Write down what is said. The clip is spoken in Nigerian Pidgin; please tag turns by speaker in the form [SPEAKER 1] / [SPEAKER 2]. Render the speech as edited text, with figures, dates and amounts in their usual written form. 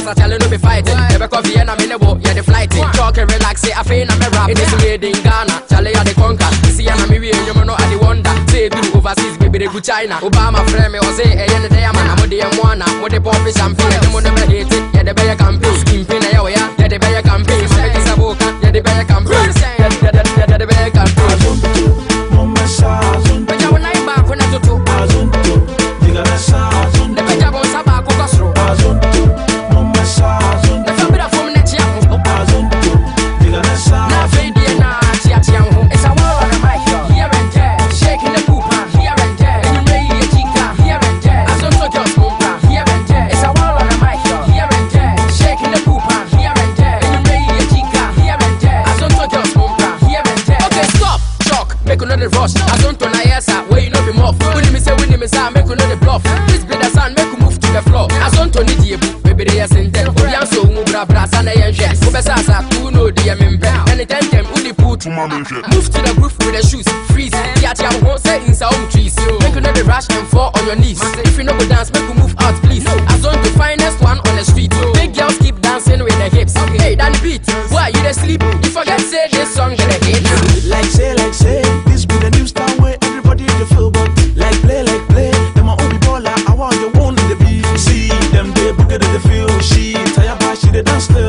[SPEAKER 1] Cause I tell you no be fighting. Never coffee and I'm in the boat, yeah, the flighting. Talk and relax, say I feel I'm a rap. It is made in Ghana, Charlie at the conquer. See, I'm a movie and you know I the wonder. Say, do overseas, baby, they go China. Obama friend me, or say, hey, and the day I'm a day I'm one. What the pop is champagne, the money never hate it. Yeah, the bear campaign. Skin pin, yeah, the bear campaign. My baby's a boca, yeah, the bear campaign. Yeah, the bear campaign. But you want to back when I do too. The bear won't have a coca straw. The family from Netia. Now, Fady and Chia, it's a war on the mic. Here and there, shaking the poop. Here and there, and you may eat a chica. Here and there, as also just move. Here and there, it's a war on the mic. Here and there, shaking the poop. Here and there, and you may eat a chica. Here and there, as also just move. Here and there. Okay, stop, shock, make another rush. As on to Nayasa, where you know be muff. When you say, make another bluff. This be the sun, make you move to the floor. As on to Nidibu, baby, they are sent them. We are so mubra brass and I yes. Obesasa, who know the member. And it tell them who they put. Move to the roof with the shoes, freeze. Yatia won't say in some trees. Make another rush and fall on your knees. If you know go dance, make you move out, please. As on the finest one on the street. Big girls keep dancing with their hips. Hey, that beat, why you they sleep? You forget say this song gonna hit.
[SPEAKER 2] Like say, this be the new style where everybody they feel but like play. Them a only baller, I want you one in the beat. See them they book it in the field. She tired but she they dance still.